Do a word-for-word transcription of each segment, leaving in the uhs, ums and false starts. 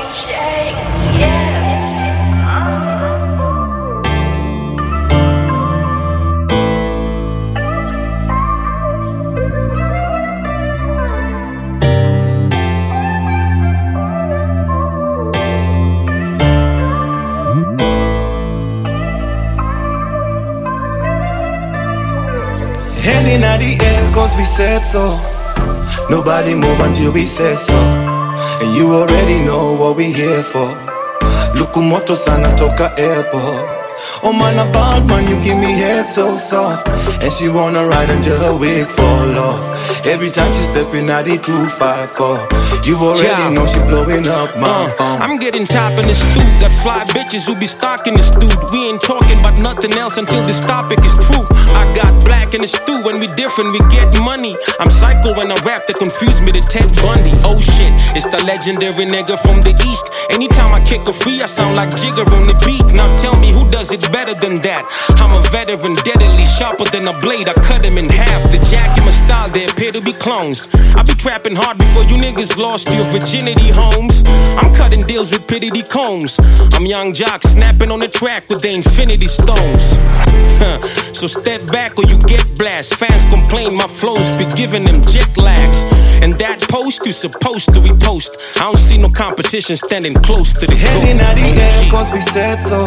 Hand in the air cause we said so. Nobody move until we say so. And you already know what we here for. Lukumoto sana toka airport. Oh man, a bad man, you give me head so soft. And she wanna ride until her wig fall off. Every time she step in at the two five four. You already yeah. know she blowing up my uh, phone. I'm getting top in the stoop. Got fly bitches who be stalking the stoop. We ain't talking about nothing else until this topic is true. I got black in the stew. When we different, we get money. I'm psycho when I rap, that confuse me to Ted Bundy. Oh shit, it's the legendary nigga from the east. Anytime I kick a free, I sound like Jigger on the beat. Now tell me who does it better than that? I'm a veteran, deadly, sharper than a blade. I cut him in half. The jack and my style, they appear to be clones. I be trapping hard before you niggas lost your virginity homes. I'm cutting deals with Pitty Combs. I'm young jock snapping on the track with the infinity stones. So step back or you get blast. Fans complain my flows be giving them jet lags. And that post you supposed to repost. I don't see no competition standing close to the goal. Head in the air cause we said so.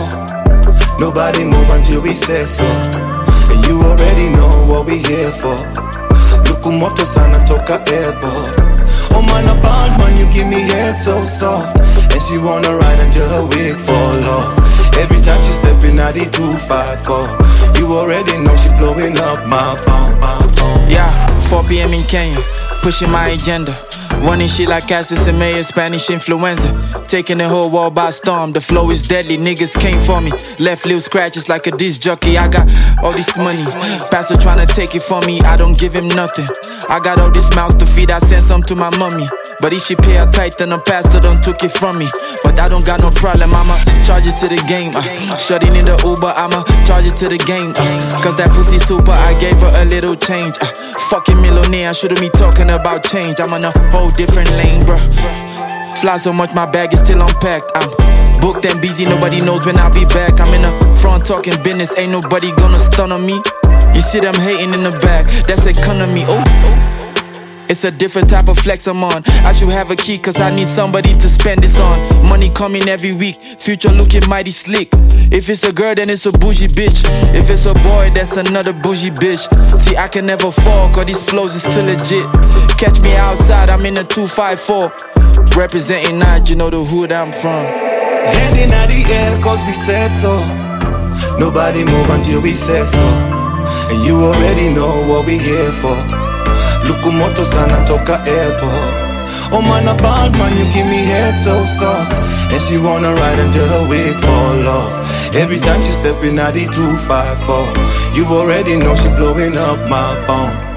Nobody move until we say so. And you already know what we here for. Lukumoto sana toka airport. Oh man, a bad man, you give me head so soft. And she wanna ride until her wig fall off. Every time she step in at the two five four. You already know she blowing up my phone, my phone. Yeah, four p m in Kenya, pushing my agenda. Running shit like Cassius and Mayor, Spanish influenza. Taking the whole world by storm. The flow is deadly, niggas came for me. Left little scratches like a disc jockey. I got all this money. Pastor tryna take it from me, I don't give him nothing. I got all this mouth to feed, I send some to my mommy. But if she pay her tight, then the pastor done took it from me. But I don't got no problem, I'ma charge it to the game. uh, Shutting in the Uber, I'ma charge it to the game. uh, Cause that pussy super, I gave her a little change. uh, Fucking millionaire, I shouldn't be talking about change. I'm on a whole different lane, bruh. Fly so much, my bag is still unpacked. I'm booked and busy, nobody knows when I'll be back. I'm in the front talking business, ain't nobody gonna stun on me. You see them hating in the back, that's economy, oh. It's a different type of flex I'm on. I should have a key cause I need somebody to spend this on. Money coming every week, future looking mighty slick. If it's a girl then it's a bougie bitch. If it's a boy that's another bougie bitch. See I can never fall cause these flows is still legit. Catch me outside, I'm in a two five four. Representing Nige, you know the hood I'm from. Hand in the air cause we said so. Nobody move until we say so. And you already know what we here for. Lukumoto sana toka airport. Oh man, a bad man, you give me head so soft. And she wanna ride until her wig fall off. Every time she step in at the two five four. You already know she blowing up my phone.